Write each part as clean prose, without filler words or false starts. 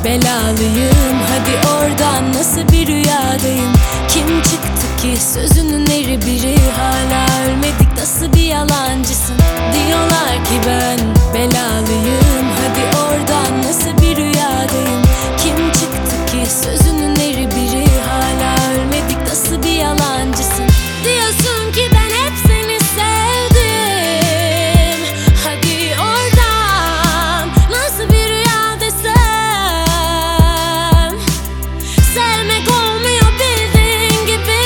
belalıyım. Hadi oradan, nasıl bir rüyadayım? Kim çıktı ki sözünün eri biri? Hala ölmedik, nasıl bir yalancısın? Diyorlar ki ben belalıyım. Hadi oradan, nasıl bir rüyadayım? Kim çıktı ki sözünün eri biri? Hala ölmedik, nasıl bir yalancısın? Diyorsun ki ben hep seni sevdim. Hadi oradan, nasıl bir rüya desem? Sevmek olmuyor bildiğin gibi.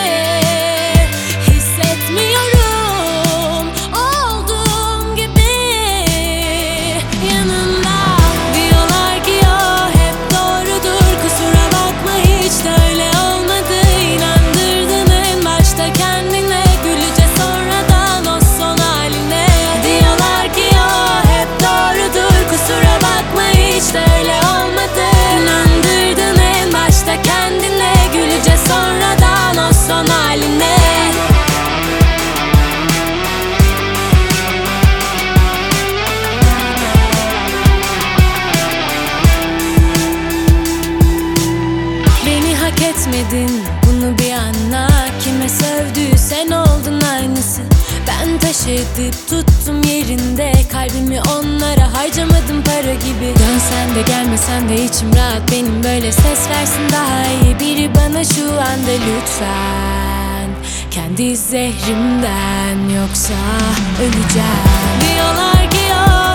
Hissetmiyorum olduğum gibi yanında. Diyorlar ki o hep doğrudur, kusura bakma hiç de öyle olmadı. İnandırdın en başta kendine, gülüce sonradan o son haline. Diyorlar ki o hep doğrudur, kusura bakma hiç de öyle olmadı. İnandırdın en başta kendine, gülüce sonradan o son haline. Beni hak etmedin, bunu bir anla. Kime sövdüysen oldun aynısı. Ben taş edip tuttum yerinde, kalbimi onlara harcamadım para gibi. Dönsen de gelmesen de içim rahat benim, böyle ses versin daha iyi biri bana şu anda lütfen. Kendi zehrimden, yoksa öleceğim. Diyorlar ki o